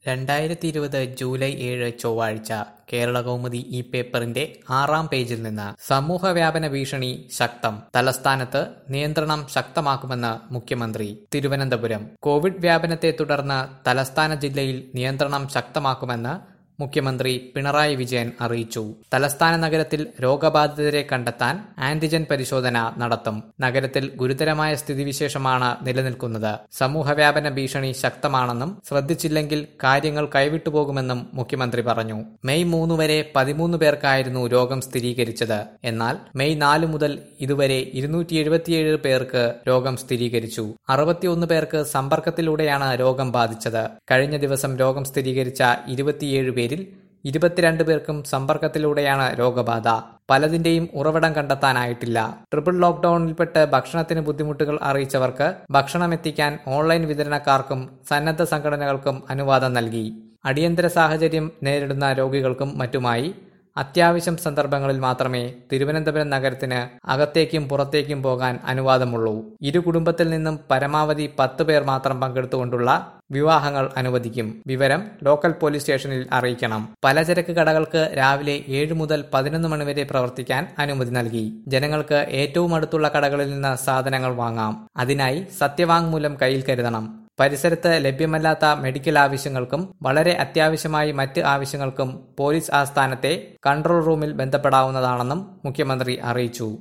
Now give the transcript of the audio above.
2020 July 7 ചൊവ്വാഴ്ച കേരളകൗമുദി ഈ പേപ്പറിന്റെ 6-ാം പേജിൽ നിന്ന് സമൂഹവ്യാപന ഭീഷണി ശക്തം. തലസ്ഥാനത്ത് നിയന്ത്രണം ശക്തമാക്കുമെന്ന് മുഖ്യമന്ത്രി. തിരുവനന്തപുരം. കോവിഡ് വ്യാപനത്തെ തുടർന്ന് തലസ്ഥാന ജില്ലയിൽ നിയന്ത്രണം ശക്തമാക്കുമെന്ന് മുഖ്യമന്ത്രി പിണറായി വിജയൻ അറിയിച്ചു. തലസ്ഥാന നഗരത്തിൽ രോഗബാധിതരെ കണ്ടെത്താൻ ആന്റിജൻ പരിശോധന നടത്തും. നഗരത്തിൽ ഗുരുതരമായ സ്ഥിതിവിശേഷമാണ് നിലനിൽക്കുന്നത്. സമൂഹവ്യാപന ഭീഷണി ശക്തമാണെന്നും ശ്രദ്ധിച്ചില്ലെങ്കിൽ കാര്യങ്ങൾ കൈവിട്ടുപോകുമെന്നും മുഖ്യമന്ത്രി പറഞ്ഞു. മെയ് 3 വരെ 13 പേർക്കായിരുന്നു രോഗം സ്ഥിരീകരിച്ചത്. എന്നാൽ മെയ് 4 മുതൽ ഇതുവരെ 277 പേർക്ക് രോഗം സ്ഥിരീകരിച്ചു. 61 പേർക്ക് സമ്പർക്കത്തിലൂടെയാണ് രോഗം ബാധിച്ചത്. കഴിഞ്ഞ ദിവസം രോഗം സ്ഥിരീകരിച്ച 27 പേരിൽ 22 പേർക്കും സമ്പർക്കത്തിലൂടെയാണ് രോഗബാധ. പലതിന്റെയും ഉറവിടം കണ്ടെത്താനായിട്ടില്ല. ട്രിപ്പിൾ ലോക്ഡൌണിൽപ്പെട്ട് ഭക്ഷണത്തിന് ബുദ്ധിമുട്ടുകൾ അറിയിച്ചവർക്ക് ഭക്ഷണമെത്തിക്കാൻ ഓൺലൈൻ വിതരണക്കാർക്കും സന്നദ്ധ സംഘടനകൾക്കും അനുവാദം നൽകി. അടിയന്തര സാഹചര്യം നേരിടുന്ന രോഗികൾക്കും മറ്റുമായി അത്യാവശ്യം സന്ദർഭങ്ങളിൽ മാത്രമേ തിരുവനന്തപുരം നഗരത്തിന് അകത്തേക്കും പുറത്തേക്കും പോകാൻ അനുവാദമുള്ളൂ. ഇരു കുടുംബത്തിൽ നിന്നും പരമാവധി 10 പേർ മാത്രം പങ്കെടുത്തുകൊണ്ടുള്ള വിവാഹങ്ങൾ അനുവദിക്കും. വിവരം ലോക്കൽ പോലീസ് സ്റ്റേഷനിൽ അറിയിക്കണം. പലചരക്ക് കടകൾക്ക് രാവിലെ 7 മുതൽ 11 മണിവരെ പ്രവർത്തിക്കാൻ അനുമതി നൽകി. ജനങ്ങൾക്ക് ഏറ്റവും അടുത്തുള്ള കടകളിൽ നിന്ന് സാധനങ്ങൾ വാങ്ങാം. അതിനായി സത്യവാങ്മൂലം കയ്യിൽ കരുതണം. പരിസരത്ത് ലഭ്യമല്ലാത്ത മെഡിക്കൽ ആവശ്യങ്ങൾക്കും വളരെ അത്യാവശ്യമായി മറ്റ് ആവശ്യങ്ങൾക്കും പോലീസ് ആസ്ഥാനത്തെ കൺട്രോൾ റൂമിൽ ബന്ധപ്പെടാവുന്നതാണെന്നും മുഖ്യമന്ത്രി അറിയിച്ചു.